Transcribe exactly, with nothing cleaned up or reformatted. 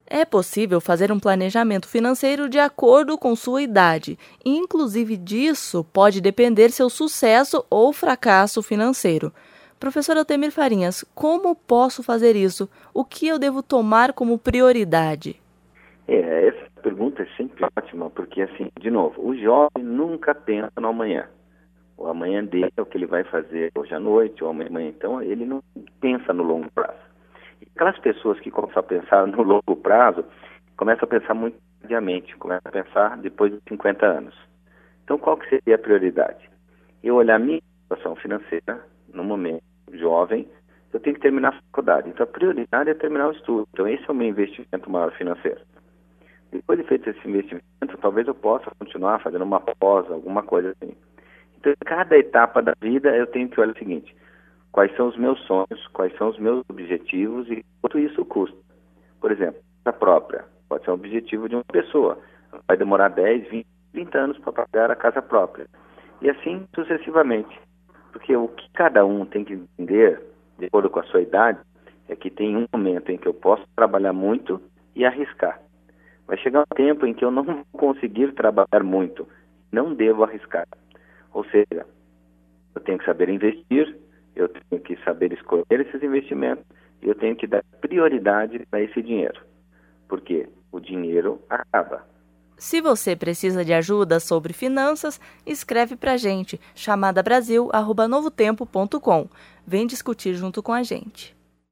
É possível fazer um planejamento financeiro de acordo com sua idade, e inclusive disso pode depender seu sucesso ou fracasso financeiro. Professor Altemir Farinhas, como posso fazer isso? O que eu devo tomar como prioridade? É, essa pergunta é sempre ótima, porque assim, de novo, o jovem nunca pensa no amanhã. O amanhã dele é o que ele vai fazer hoje à noite, ou amanhã, então ele não pensa no longo prazo. E aquelas pessoas que começam a pensar no longo prazo, começam a pensar muito tardiamente, começam a pensar depois de cinquenta anos. Então qual que seria a prioridade? Eu olhar a minha situação financeira, no momento jovem, eu tenho que terminar a faculdade. Então a prioridade é terminar o estudo. Então esse é o meu investimento maior financeiro. Depois de feito esse investimento, talvez eu possa continuar fazendo uma pós, alguma coisa assim. Então, em cada etapa da vida, eu tenho que olhar o seguinte: quais são os meus sonhos, quais são os meus objetivos e quanto isso custa. Por exemplo, a própria pode ser um objetivo de uma pessoa. Vai demorar dez, vinte, trinta anos para pagar a casa própria. E assim sucessivamente. Porque o que cada um tem que entender, de acordo com a sua idade, é que tem um momento em que eu posso trabalhar muito e arriscar. Vai chegar um tempo em que eu não vou conseguir trabalhar muito, não devo arriscar. Ou seja, eu tenho que saber investir, eu tenho que saber escolher esses investimentos e eu tenho que dar prioridade para esse dinheiro. Porque o dinheiro acaba. Se você precisa de ajuda sobre finanças, escreve para a gente, chamada brasil arroba novotempo ponto com. Vem discutir junto com a gente.